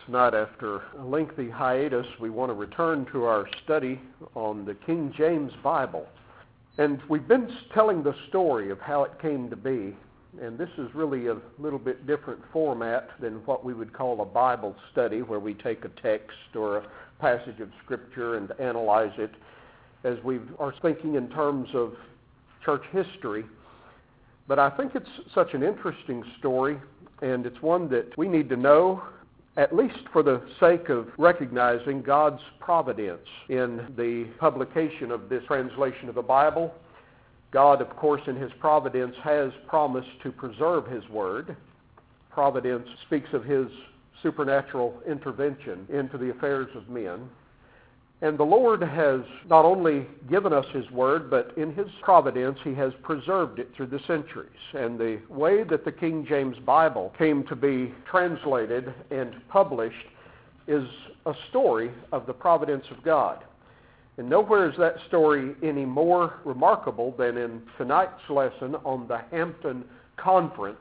Tonight, after a lengthy hiatus, we want to return to our study on the King James Bible. And we've been telling the story of how it came to be, and this is really a little bit different format than what we would call a Bible study, where we take a text or a passage of Scripture and analyze it, as we are thinking in terms of church history. But I think it's such an interesting story, and it's one that we need to know, at least for the sake of recognizing God's providence in the publication of this translation of the Bible. God, of course, in His providence has promised to preserve His Word. Providence speaks of His supernatural intervention into the affairs of men. And the Lord has not only given us His Word, but in His providence He has preserved it through the centuries. And the way that the King James Bible came to be translated and published is a story of the providence of God. And nowhere is that story any more remarkable than in tonight's lesson on the Hampton Conference,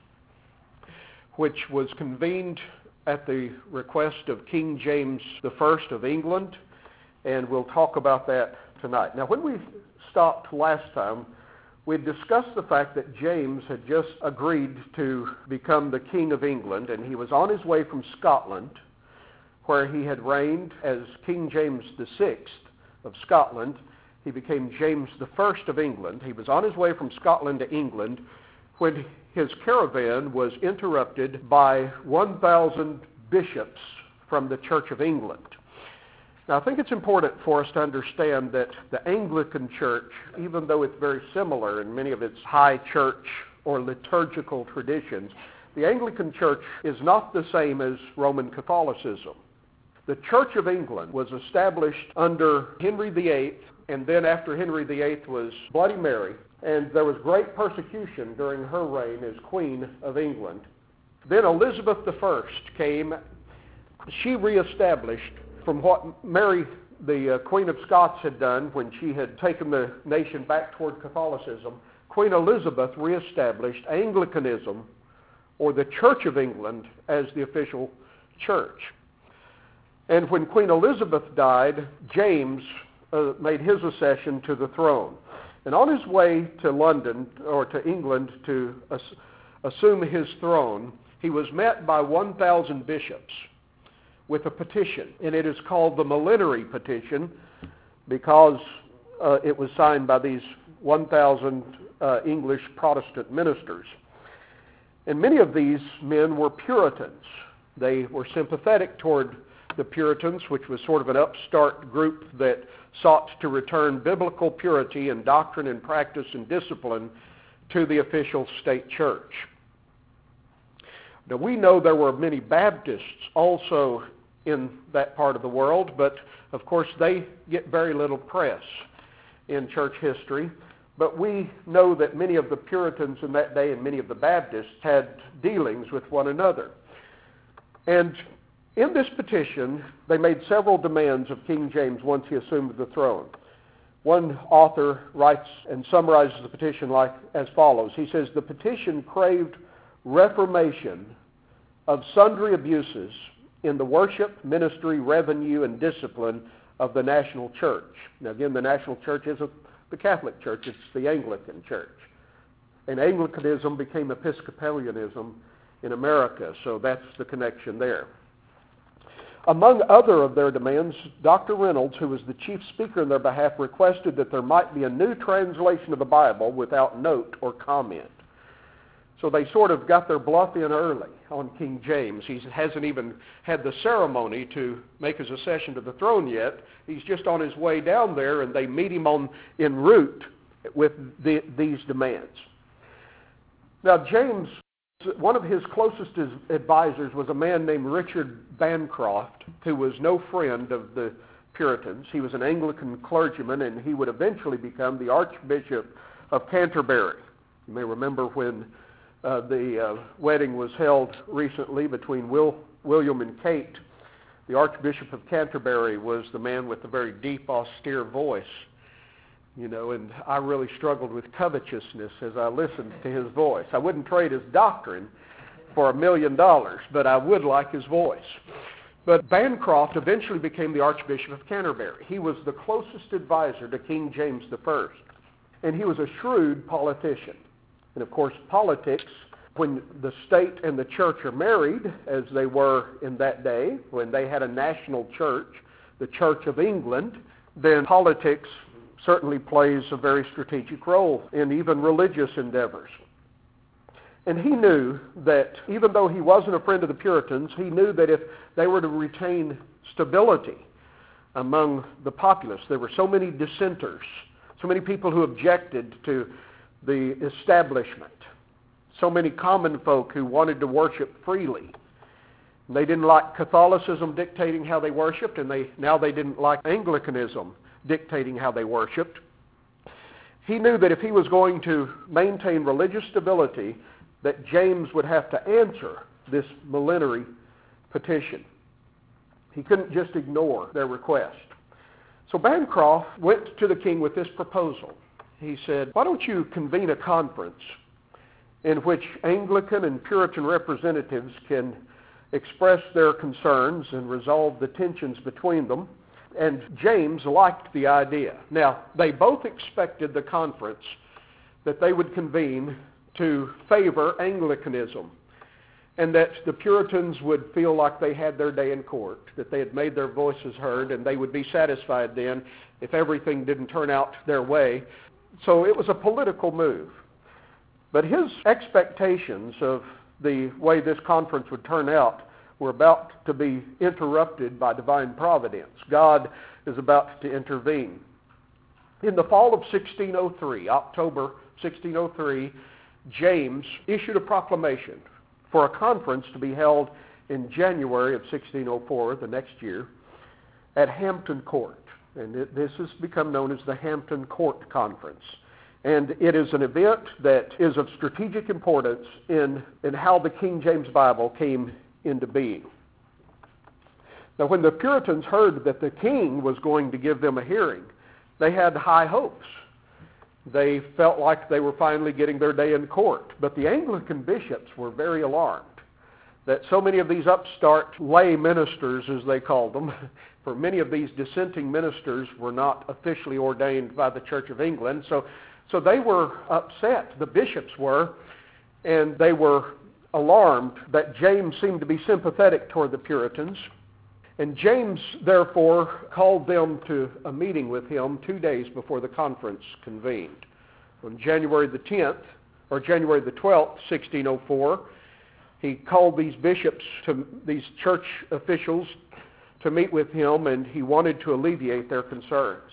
which was convened at the request of King James I of England. And we'll talk about that tonight. Now, when we stopped last time, we discussed the fact that James had just agreed to become the King of England, and he was on his way from Scotland, where he had reigned as King James VI of Scotland. He became James I of England. He was on his way from Scotland to England when his caravan was interrupted by 1,000 bishops from the Church of England. Now, I think it's important for us to understand that the Anglican Church, even though it's very similar in many of its high church or liturgical traditions, the Anglican Church is not the same as Roman Catholicism. The Church of England was established under Henry VIII, and then after Henry VIII was Bloody Mary, and there was great persecution during her reign as Queen of England. Then Elizabeth I came. She reestablished from what Mary, the Queen of Scots, had done when she had taken the nation back toward Catholicism. Queen Elizabeth reestablished Anglicanism, or the Church of England, as the official church. And when Queen Elizabeth died, James made his accession to the throne. And on his way to London, or to England, to assume his throne, he was met by 1,000 bishops with a petition, and it is called the Millenary Petition because it was signed by these 1,000 English Protestant ministers. And many of these men were Puritans. They were sympathetic toward the Puritans, which was sort of an upstart group that sought to return biblical purity in doctrine and practice and discipline to the official state church. Now, we know there were many Baptists also in that part of the world, but of course they get very little press in church history. But we know that many of the Puritans in that day and many of the Baptists had dealings with one another. And in this petition, they made several demands of King James once he assumed the throne. One author writes and summarizes the petition like as follows. He says, "The petition craved reformation of sundry abuses in the worship, ministry, revenue, and discipline of the national church." Now again, the national church isn't the Catholic Church, it's the Anglican Church. And Anglicanism became Episcopalianism in America, so that's the connection there. Among other of their demands, Dr. Reynolds, who was the chief speaker in their behalf, requested that there might be a new translation of the Bible without note or comment. So they sort of got their bluff in early on King James. He hasn't even had the ceremony to make his accession to the throne yet. He's just on his way down there, and they meet him en route with these demands. Now, James, one of his closest advisors was a man named Richard Bancroft, who was no friend of the Puritans. He was an Anglican clergyman, and he would eventually become the Archbishop of Canterbury. You may remember when the wedding was held recently between William and Kate. The Archbishop of Canterbury was the man with the very deep, austere voice. You know, and I really struggled with covetousness as I listened to his voice. I wouldn't trade his doctrine for $1 million, but I would like his voice. But Bancroft eventually became the Archbishop of Canterbury. He was the closest advisor to King James I, and he was a shrewd politician. And of course, politics, when the state and the church are married, as they were in that day, when they had a national church, the Church of England, then politics certainly plays a very strategic role in even religious endeavors. And he knew that even though he wasn't a friend of the Puritans, he knew that if they were to retain stability among the populace, there were so many dissenters, so many people who objected to the establishment, so many common folk who wanted to worship freely. They didn't like Catholicism dictating how they worshiped, and now they didn't like Anglicanism dictating how they worshiped. He knew that if he was going to maintain religious stability, that James would have to answer this millenary petition. He couldn't just ignore their request. So Bancroft went to the king with this proposal. He said, "Why don't you convene a conference in which Anglican and Puritan representatives can express their concerns and resolve the tensions between them?" And James liked the idea. Now, they both expected the conference that they would convene to favor Anglicanism, and that the Puritans would feel like they had their day in court, that they had made their voices heard, and they would be satisfied then if everything didn't turn out their way. So it was a political move. But his expectations of the way this conference would turn out were about to be interrupted by divine providence. God is about to intervene. In the fall of 1603, October 1603, James issued a proclamation for a conference to be held in January of 1604, the next year, at Hampton Court. And this has become known as the Hampton Court Conference. And it is an event that is of strategic importance in how the King James Bible came into being. Now, when the Puritans heard that the king was going to give them a hearing, they had high hopes. They felt like they were finally getting their day in court. But the Anglican bishops were very alarmed that so many of these upstart lay ministers, as they called them, for many of these dissenting ministers were not officially ordained by the Church of England. So they were upset, the bishops were, and they were alarmed that James seemed to be sympathetic toward the Puritans. And James, therefore, called them to a meeting with him 2 days before the conference convened. On January the 10th, or January the 12th, 1604, he called these bishops, these church officials, to meet with him, and he wanted to alleviate their concerns.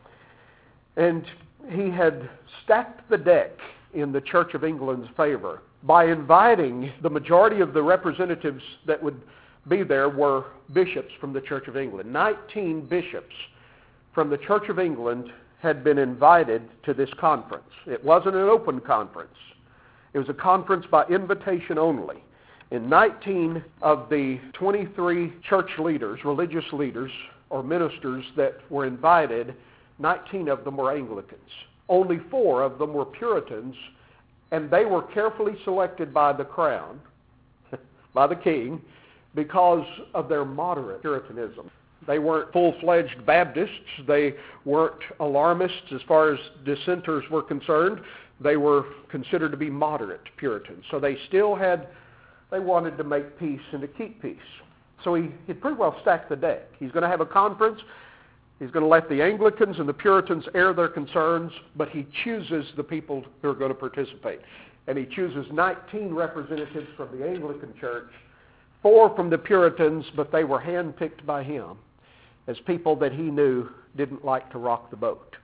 And he had stacked the deck in the Church of England's favor by inviting the majority of the representatives that would be there were bishops from the Church of England. 19 bishops from the Church of England had been invited to this conference. It wasn't an open conference. It was a conference by invitation only. And 19 of the 23 church leaders, religious leaders, or ministers that were invited, 19 of them were Anglicans. Only 4 of them were Puritans, and they were carefully selected by the crown, by the king, because of their moderate Puritanism. They weren't full-fledged Baptists. They weren't alarmists as far as dissenters were concerned. They were considered to be moderate Puritans. So they wanted to make peace and to keep peace. So he'd pretty well stacked the deck. He's going to have a conference. He's going to let the Anglicans and the Puritans air their concerns, but he chooses the people who are going to participate. And he chooses 19 representatives from the Anglican Church, 4 from the Puritans, but they were handpicked by him as people that he knew didn't like to rock the boat.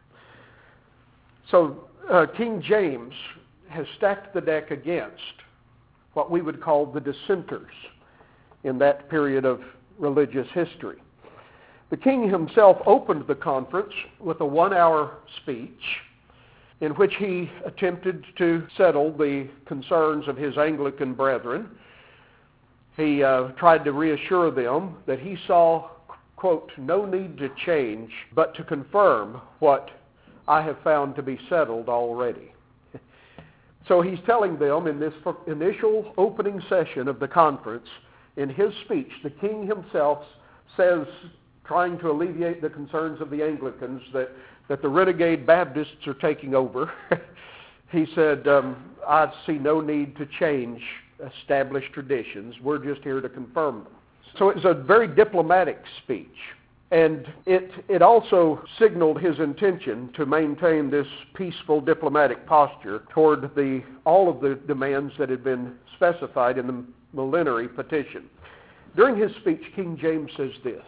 So King James has stacked the deck against what we would call the dissenters in that period of religious history. The king himself opened the conference with a 1-hour speech in which he attempted to settle the concerns of his Anglican brethren. He tried to reassure them that he saw, quote, no need to change, but to confirm what I have found to be settled already. So he's telling them in this initial opening session of the conference, in his speech, the king himself says, trying to alleviate the concerns of the Anglicans that the renegade Baptists are taking over, he said, I see no need to change established traditions. We're just here to confirm them. So it's a very diplomatic speech. And it also signaled his intention to maintain this peaceful diplomatic posture toward all of the demands that had been specified in the millenary petition. During his speech, King James says this,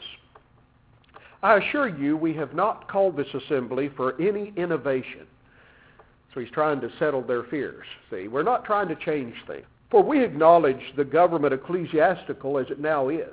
I assure you we have not called this assembly for any innovation. So he's trying to settle their fears. See, we're not trying to change things. For we acknowledge the government ecclesiastical as it now is.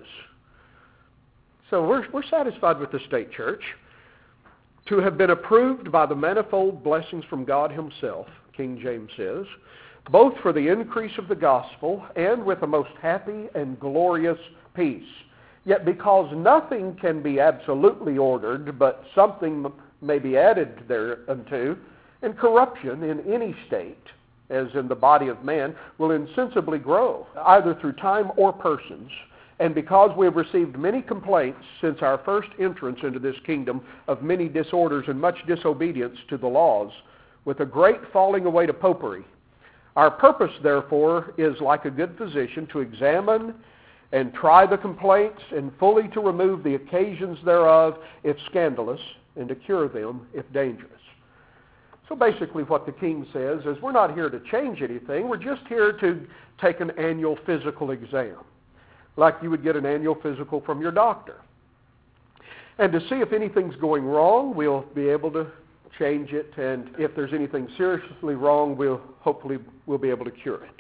So we're satisfied with the state church to have been approved by the manifold blessings from God himself, King James says, both for the increase of the gospel and with a most happy and glorious peace. Yet because nothing can be absolutely ordered, but something may be added thereunto, and corruption in any state, as in the body of man, will insensibly grow, either through time or persons. And because we have received many complaints since our first entrance into this kingdom of many disorders and much disobedience to the laws, with a great falling away to popery, our purpose, therefore, is like a good physician to examine and try the complaints and fully to remove the occasions thereof if scandalous, and to cure them if dangerous. So basically what the king says is we're not here to change anything, we're just here to take an annual physical exam, like you would get an annual physical from your doctor. And to see if anything's going wrong, we'll be able to change it, and if there's anything seriously wrong, hopefully we'll be able to cure it.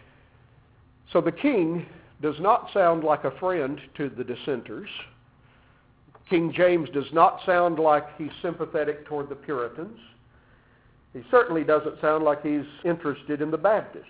So the king does not sound like a friend to the dissenters. King James does not sound like he's sympathetic toward the Puritans. He certainly doesn't sound like he's interested in the Baptists.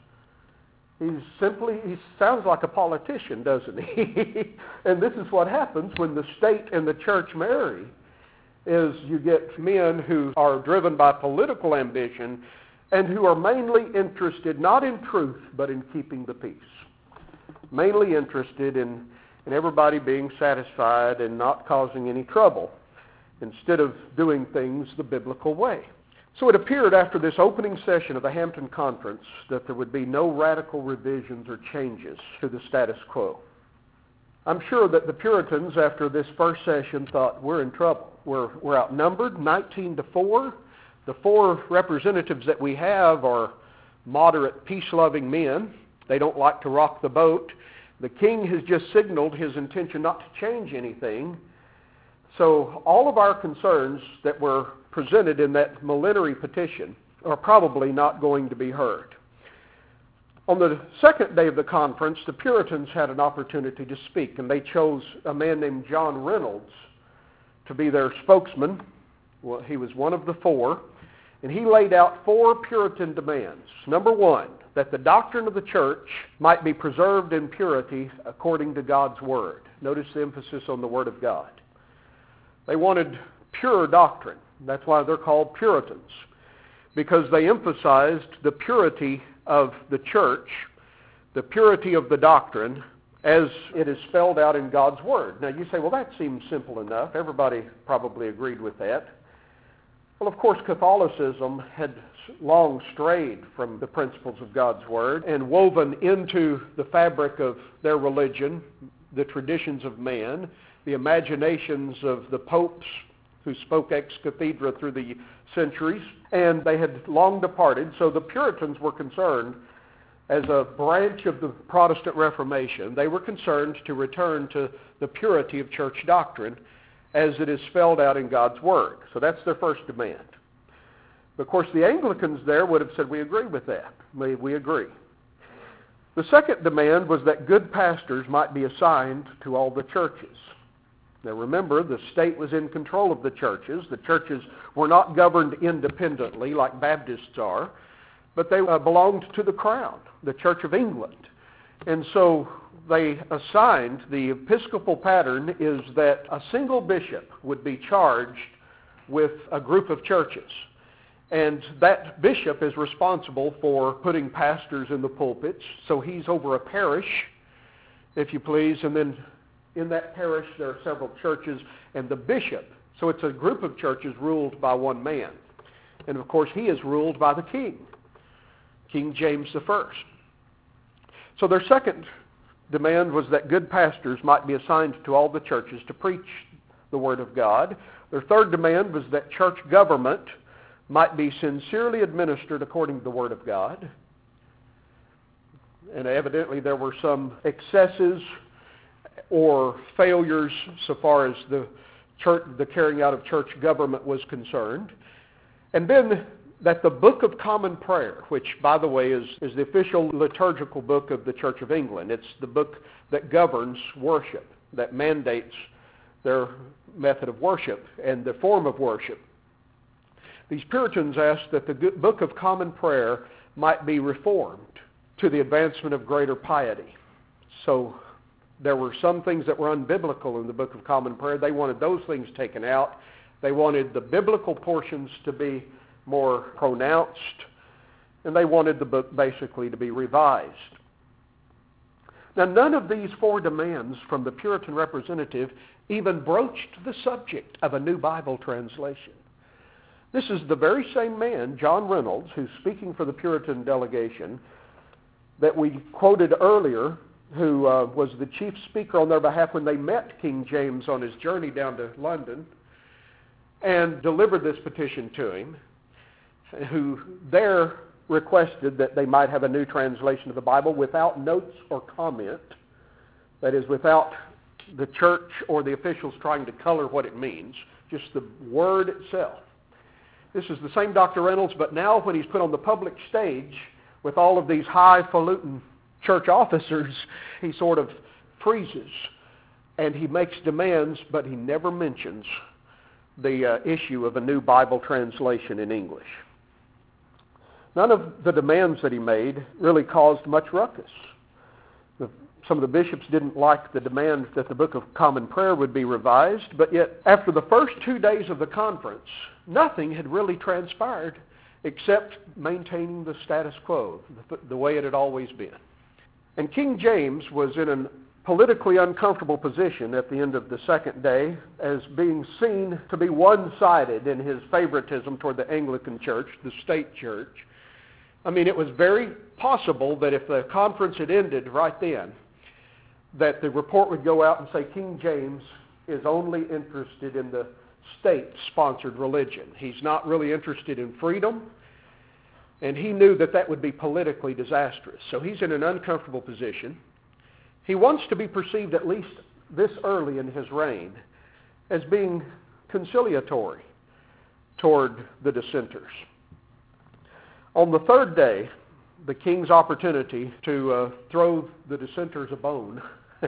He sounds like a politician, doesn't he? And this is what happens when the state and the church marry, is you get men who are driven by political ambition and who are mainly interested not in truth but in keeping the peace. Mainly interested in everybody being satisfied and not causing any trouble instead of doing things the biblical way. So it appeared after this opening session of the Hampton Conference that there would be no radical revisions or changes to the status quo. I'm sure that the Puritans, after this first session, thought, we're in trouble. We're outnumbered, 19-4. The 4 representatives that we have are moderate, peace-loving men. They don't like to rock the boat. The king has just signaled his intention not to change anything. So all of our concerns that were presented in that millenary petition are probably not going to be heard. On the second day of the conference, the Puritans had an opportunity to speak, and they chose a man named John Reynolds to be their spokesman. Well, he was one of the 4, and he laid out 4 Puritan demands. Number 1, that the doctrine of the church might be preserved in purity according to God's Word. Notice the emphasis on the Word of God. They wanted pure doctrine. That's why they're called Puritans, because they emphasized the purity of the church, the purity of the doctrine, as it is spelled out in God's Word. Now you say, well, that seems simple enough. Everybody probably agreed with that. Well, of course, Catholicism had long strayed from the principles of God's Word and woven into the fabric of their religion the traditions of man, the imaginations of the popes who spoke ex cathedra through the centuries, and they had long departed. So the Puritans were concerned, as a branch of the Protestant Reformation, they were concerned to return to the purity of church doctrine as it is spelled out in God's Word. So that's their first demand. Of course, the Anglicans there would have said, we agree with that. We agree. The second demand was that good pastors might be assigned to all the churches. Now remember, the state was in control of the churches. The churches were not governed independently like Baptists are, but they belonged to the crown, the Church of England. And so they assigned, the episcopal pattern is that a single bishop would be charged with a group of churches. And that bishop is responsible for putting pastors in the pulpits, so he's over a parish. if you please, and then in that parish there are several churches and the bishop. So it's a group of churches ruled by one man. And of course he is ruled by the king, King James I. So their second demand was that good pastors might be assigned to all the churches to preach the Word of God. Their third demand was that church government might be sincerely administered according to the Word of God. And evidently there were some excesses or failures so far as the carrying out of church government was concerned. And then that the Book of Common Prayer, which, by the way, is the official liturgical book of the Church of England. It's the book that governs worship, that mandates their method of worship and the form of worship. These Puritans asked that the Book of Common Prayer might be reformed to the advancement of greater piety. So there were some things that were unbiblical in the Book of Common Prayer. They wanted those things taken out. They wanted the biblical portions to be more pronounced, and they wanted the book basically to be revised. Now, none of these four demands from the Puritan representative even broached the subject of a new Bible translation. This is the very same man, John Reynolds, who's speaking for the Puritan delegation, that we quoted earlier, who was the chief speaker on their behalf when they met King James on his journey down to London and delivered this petition to him, who there requested that they might have a new translation of the Bible without notes or comment, that is, without the church or the officials trying to color what it means, just the word itself. This is the same Dr. Reynolds, but now when he's put on the public stage with all of these highfalutin church officers, he sort of freezes and he makes demands, but he never mentions the issue of a new Bible translation in English. None of the demands that he made really caused much ruckus. Some of the bishops didn't like the demand that the Book of Common Prayer would be revised, but yet after the first 2 days of the conference, nothing had really transpired except maintaining the status quo, the way it had always been. And King James was in a politically uncomfortable position at the end of the second day as being seen to be one-sided in his favoritism toward the Anglican Church, the state church. I mean, it was very possible that if the conference had ended right then, that the report would go out and say King James is only interested in the state-sponsored religion. He's not really interested in freedom, and he knew that that would be politically disastrous. So he's in an uncomfortable position. He wants to be perceived, at least this early in his reign, as being conciliatory toward the dissenters. On the third day, the king's opportunity to throw the dissenters a bone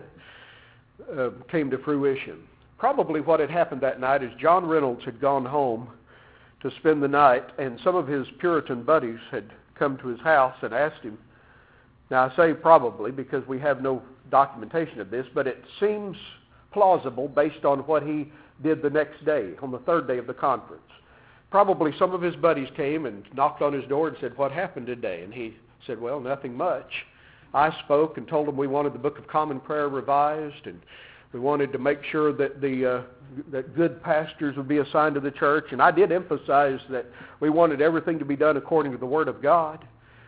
came to fruition. Probably what had happened that night is John Reynolds had gone home to spend the night, and some of his Puritan buddies had come to his house and asked him. Now, I say probably because we have no documentation of this, but it seems plausible based on what he did the next day, on the third day of the conference. Probably some of his buddies came and knocked on his door and said, "What happened today?" And he said, "Well, nothing much. I spoke and told them we wanted the Book of Common Prayer revised, and we wanted to make sure that that good pastors would be assigned to the church. And I did emphasize that we wanted everything to be done according to the Word of God."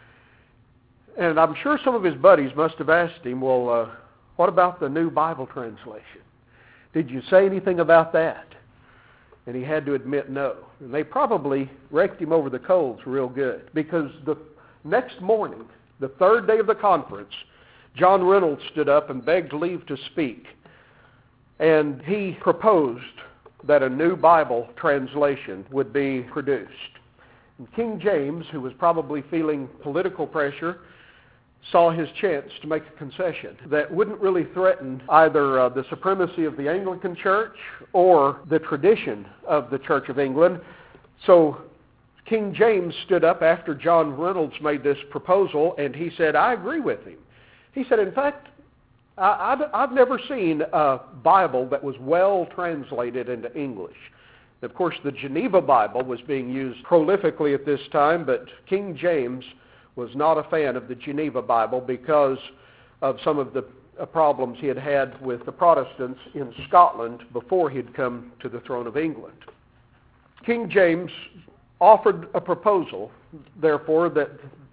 And I'm sure some of his buddies must have asked him, "Well, what about the new Bible translation? Did you say anything about that?" And he had to admit no. And they probably raked him over the coals real good, because the next morning, the third day of the conference, John Reynolds stood up and begged leave to speak. And he proposed that a new Bible translation would be produced. And King James, who was probably feeling political pressure, saw his chance to make a concession that wouldn't really threaten either the supremacy of the Anglican Church or the tradition of the Church of England. So King James stood up after John Reynolds made this proposal, and he said, "I agree with him." He said, "In fact, I've never seen a Bible that was well translated into English." Of course, the Geneva Bible was being used prolifically at this time, but King James was not a fan of the Geneva Bible because of some of the problems he had had with the Protestants in Scotland before he'd come to the throne of England. King James offered a proposal, therefore, that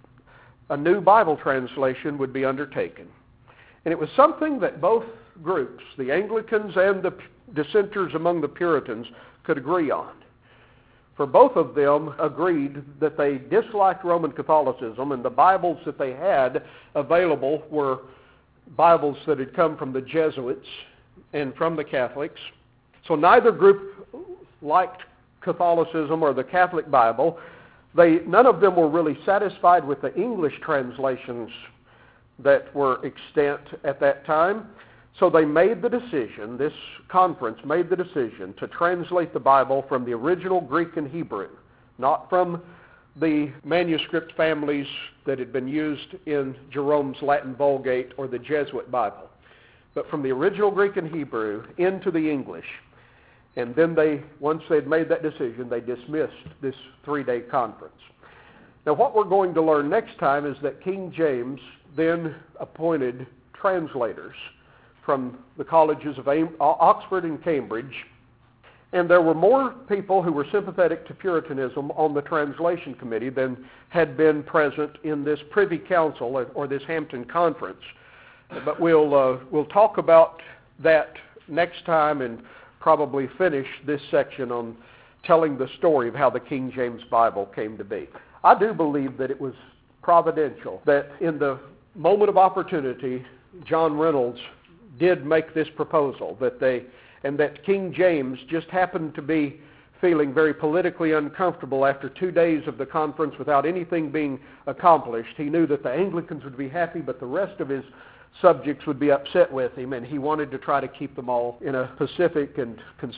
a new Bible translation would be undertaken. And it was something that both groups, the Anglicans and the dissenters among the Puritans, could agree on. For both of them agreed that they disliked Roman Catholicism, and the Bibles that they had available were Bibles that had come from the Jesuits and from the Catholics. So neither group liked Catholicism or the Catholic Bible. None of them were really satisfied with the English translations that were extant at that time. So they made the decision, this conference made the decision to translate the Bible from the original Greek and Hebrew, not from the manuscript families that had been used in Jerome's Latin Vulgate or the Jesuit Bible, but from the original Greek and Hebrew into the English. And then once they'd made that decision, they dismissed this 3-day conference. Now what we're going to learn next time is that King James then appointed translators from the colleges of Oxford and Cambridge, and there were more people who were sympathetic to Puritanism on the translation committee than had been present in this Privy Council or this Hampton Conference. But we'll talk about that next time and probably finish this section on telling the story of how the King James Bible came to be. I do believe that it was providential that in the moment of opportunity, John Reynolds did make this proposal, and that King James just happened to be feeling very politically uncomfortable after 2 days of the conference without anything being accomplished. He knew that the Anglicans would be happy, but the rest of his subjects would be upset with him, and he wanted to try to keep them all in a pacific and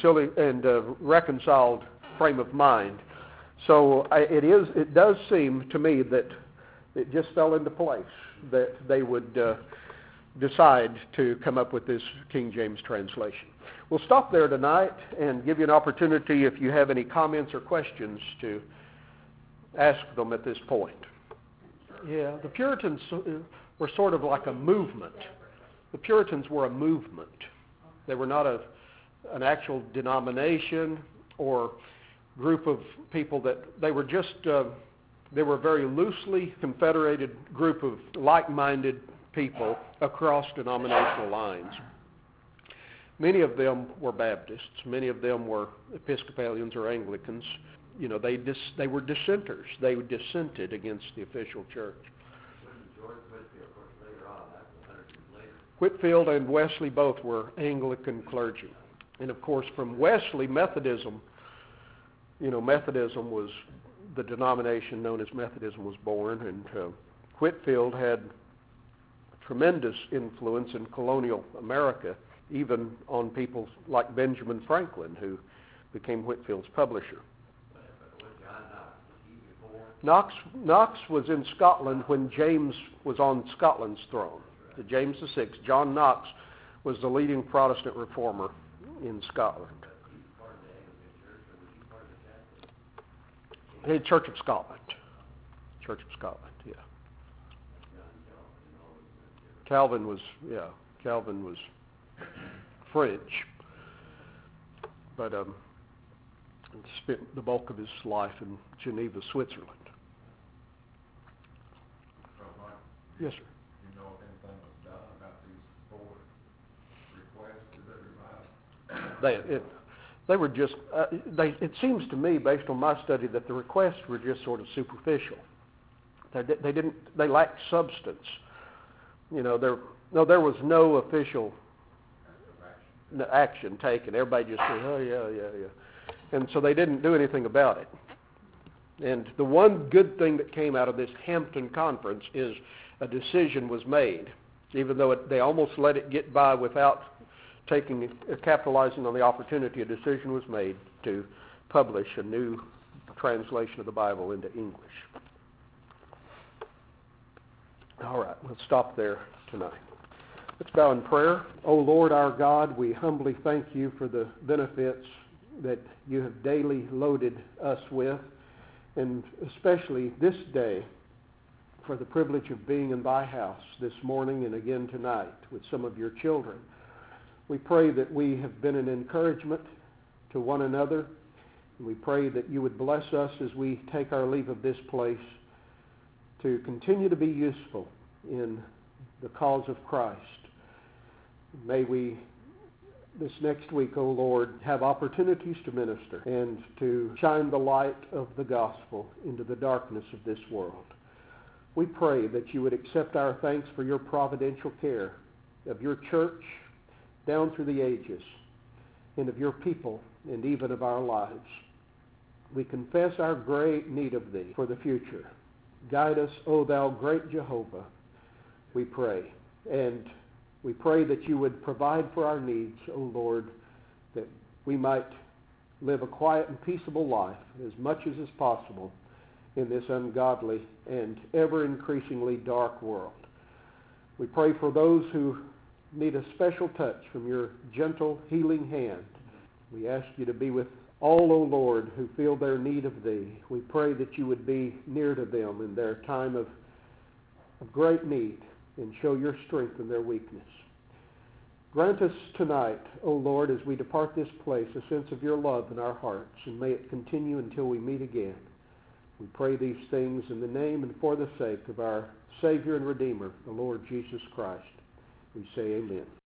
reconciled frame of mind. So it does seem to me that it just fell into place that they would decide to come up with this King James translation. We'll stop there tonight and give you an opportunity, if you have any comments or questions, to ask them at this point. Yeah, the Puritans were sort of like a movement. The Puritans were a movement. They were not an actual denomination or group of people they were just, they were a very loosely confederated group of like-minded people across denominational lines. Many of them were Baptists. Many of them were Episcopalians or Anglicans. You know, they were dissenters. They dissented against the official church. Whitefield and Wesley both were Anglican clergy. And of course, from Wesley, Methodism was the denomination known as Methodism was born, and Whitefield had tremendous influence in colonial America, even on people like Benjamin Franklin, who became Whitefield's publisher. Knox was in Scotland when James was on Scotland's throne. James VI, John Knox, was the leading Protestant reformer in Scotland. The Church of Scotland. Church of Scotland, yeah. Calvin was French, but spent the bulk of his life in Geneva, Switzerland. Yes, sir. Do you know if anything was done about these 4 requests that everybody? They were just. It seems to me, based on my study, that the requests were just sort of superficial. They lacked substance. You know, there was no official action taken. Everybody just said, "Oh yeah," and so they didn't do anything about it. And the one good thing that came out of this Hampton Conference is a decision was made, even though they almost let it get by without capitalizing on the opportunity. A decision was made to publish a new translation of the Bible into English. All right, we'll stop there tonight. Let's bow in prayer. O Lord our God, we humbly thank you for the benefits that you have daily loaded us with, and especially this day for the privilege of being in thy house this morning and again tonight with some of your children. We pray that we have been an encouragement to one another. We pray that you would bless us as we take our leave of this place to continue to be useful in the cause of Christ. May we, this next week, O Lord, have opportunities to minister and to shine the light of the gospel into the darkness of this world. We pray that you would accept our thanks for your providential care of your church down through the ages, and of your people, and even of our lives. We confess our great need of thee for the future. Guide us, O thou great Jehovah, we pray. And we pray that you would provide for our needs, O Lord, that we might live a quiet and peaceable life as much as is possible in this ungodly and ever-increasingly dark world. We pray for those who need a special touch from your gentle, healing hand. We ask you to be with all, O Lord, who feel their need of thee. We pray that you would be near to them in their time of great need and show your strength in their weakness. Grant us tonight, O Lord, as we depart this place, a sense of your love in our hearts, and may it continue until we meet again. We pray these things in the name and for the sake of our Savior and Redeemer, the Lord Jesus Christ. We say amen.